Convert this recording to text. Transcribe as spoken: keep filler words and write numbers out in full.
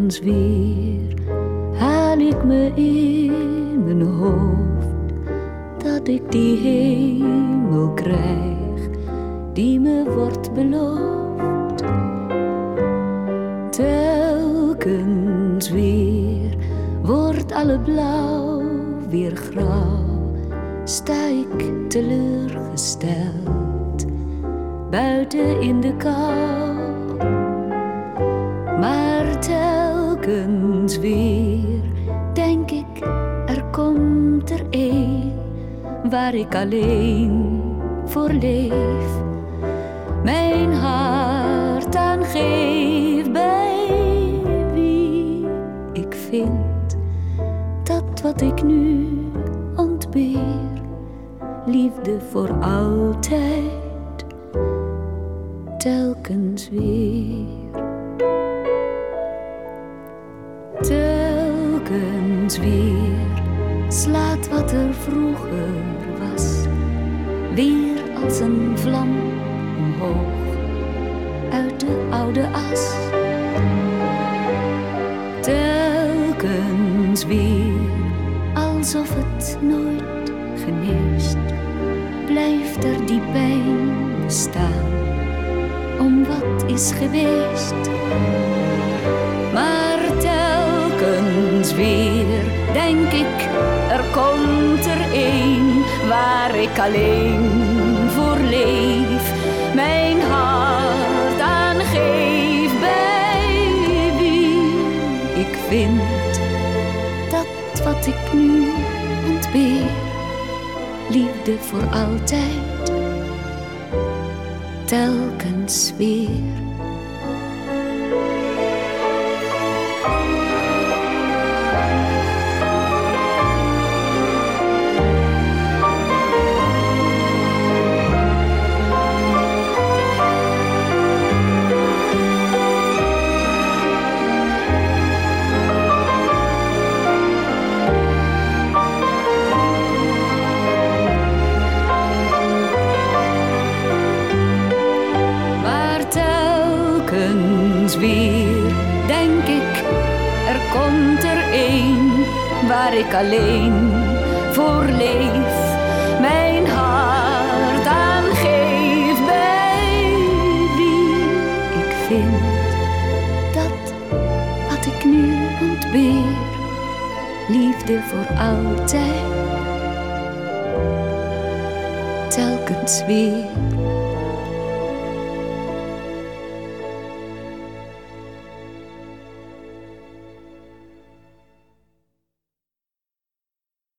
Telkens weer haal ik me in mijn hoofd dat ik die hemel krijg die me wordt beloofd. Telkens weer wordt alle blauw weer grauw, sta ik teleurgesteld buiten in de kou. Maar telkens weer denk ik, er komt er een waar ik alleen voor leef, mijn hart aan geef, bij wie ik vind dat wat ik nu ontbeer, liefde voor altijd, telkens weer. Telkens weer slaat wat er vroeger was weer als een vlam omhoog uit de oude as. Telkens weer alsof het nooit geneest, blijft er die pijn bestaan om wat is geweest. Maar telkens weer denk ik, er komt er een waar ik alleen voor leef, mijn hart aan geef, bij wie ik vind dat wat ik nu ontbeer, liefde voor altijd, telkens weer. Weer denk ik, er komt er een waar ik alleen voor leef, mijn hart aan geef, bij wie ik vind dat wat ik nu ontbeer, liefde voor altijd, telkens weer.